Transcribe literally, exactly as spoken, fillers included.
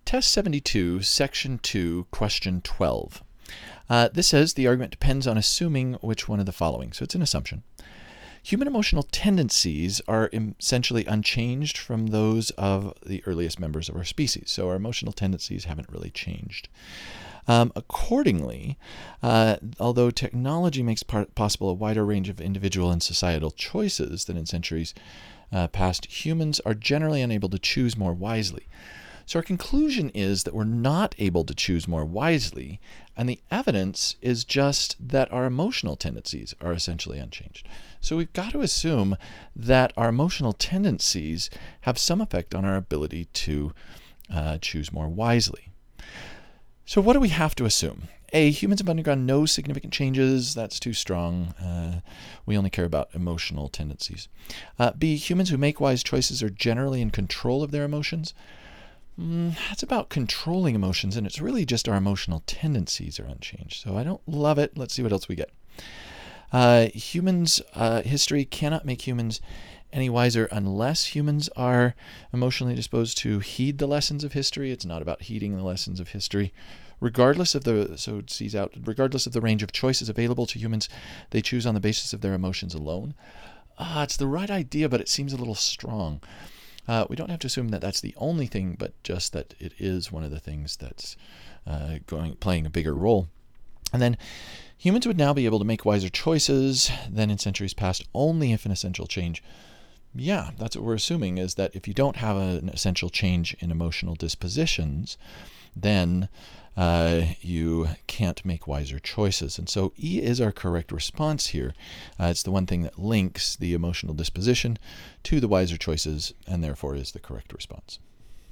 Test seventy-two, Section two, Question twelve. Uh, this says the argument depends on assuming which one of the following. So it's an assumption. Human emotional tendencies are essentially unchanged from those of the earliest members of our species. So our emotional tendencies haven't really changed. Um, accordingly, uh, although technology makes part possible a wider range of individual and societal choices than in centuries uh, past, humans are generally unable to choose more wisely. So our conclusion is that we're not able to choose more wisely, and the evidence is just that our emotional tendencies are essentially unchanged. So we've got to assume that our emotional tendencies have some effect on our ability to uh, choose more wisely. So what do we have to assume? A, humans have undergone no significant changes. That's too strong. Uh, we only care about emotional tendencies. Uh, B, humans who make wise choices are generally in control of their emotions. Mm, that's about controlling emotions, and it's really just our emotional tendencies are unchanged. So I don't love it. Let's see what else we get. Uh, humans, uh, history cannot make humans any wiser unless humans are emotionally disposed to heed the lessons of history. It's not about heeding the lessons of history. Regardless of the, so it sees out, regardless of the range of choices available to humans, they choose on the basis of their emotions alone. Ah, it's the right idea, but it seems a little strong. Uh, we don't have to assume that that's the only thing, but just that it is one of the things that's uh, going playing a bigger role. And then humans would now be able to make wiser choices than in centuries past only if an essential change. Yeah, that's what we're assuming, is that if you don't have an essential change in emotional dispositions, then uh, you can't make wiser choices. And so E is our correct response here. Uh, it's the one thing that links the emotional disposition to the wiser choices, and therefore is the correct response.